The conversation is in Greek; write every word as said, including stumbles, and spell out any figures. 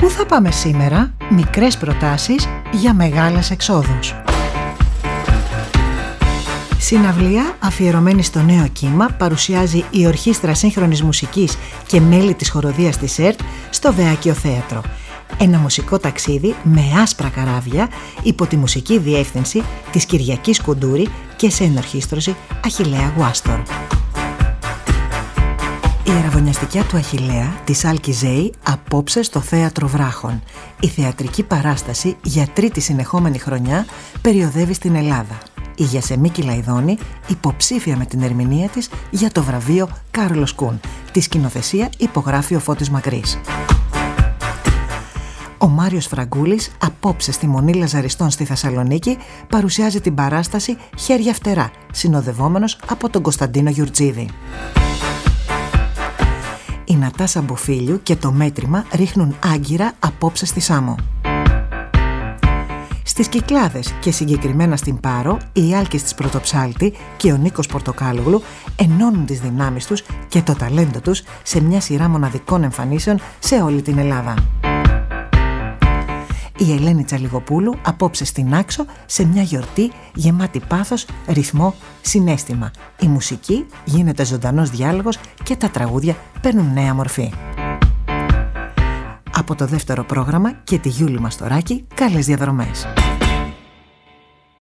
Πού θα πάμε σήμερα? Μικρές προτάσεις για μεγάλες εξόδους. Συναυλία αφιερωμένη στο νέο κύμα παρουσιάζει η Ορχήστρα Σύγχρονης Μουσικής και μέλη της χοροδίας της ΕΡΤ στο Βεάκιο Θέατρο. Ένα μουσικό ταξίδι με άσπρα καράβια υπό τη μουσική διεύθυνση της Κυριακής Κουντούρη και σε ενορχήστρωση Αχιλλέα Γουάστορ. Η αραβωνιαστικιά του Αχιλλέα της Άλκη Ζέη απόψε στο Θέατρο Βράχων. Η θεατρική παράσταση για τρίτη συνεχόμενη χρονιά περιοδεύει στην Ελλάδα. Η Γιασεμίκη Λαϊδόνη υποψήφια με την ερμηνεία της για το βραβείο Κάρολος Κουν. Τη σκηνοθεσία υπογράφει ο Φώτης Μακρύς. Ο Μάριος Φραγκούλης απόψε στη Μονή Λαζαριστών στη Θεσσαλονίκη παρουσιάζει την παράσταση «Χέρια φτερά», συνοδευόμενος από τον Κωνσταντίνο Γιουρτζίδη. Η Νατάσα Μποφίλιου και το Μέτρημα ρίχνουν άγκυρα απόψε στη Σάμο. Στις Κυκλάδες και συγκεκριμένα στην Πάρο, οι Άλκης της Πρωτοψάλτη και ο Νίκος Πορτοκάλογλου ενώνουν τις δυνάμεις τους και το ταλέντο τους σε μια σειρά μοναδικών εμφανίσεων σε όλη την Ελλάδα. Η Ελένη Τσαλιγοπούλου απόψε στην Άξο σε μια γιορτή γεμάτη πάθος, ρυθμό, συναίσθημα. Η μουσική γίνεται ζωντανός διάλογος και τα τραγούδια παίρνουν νέα μορφή. Από το δεύτερο πρόγραμμα και τη Γιούλη Μαστοράκη, καλές διαδρομές.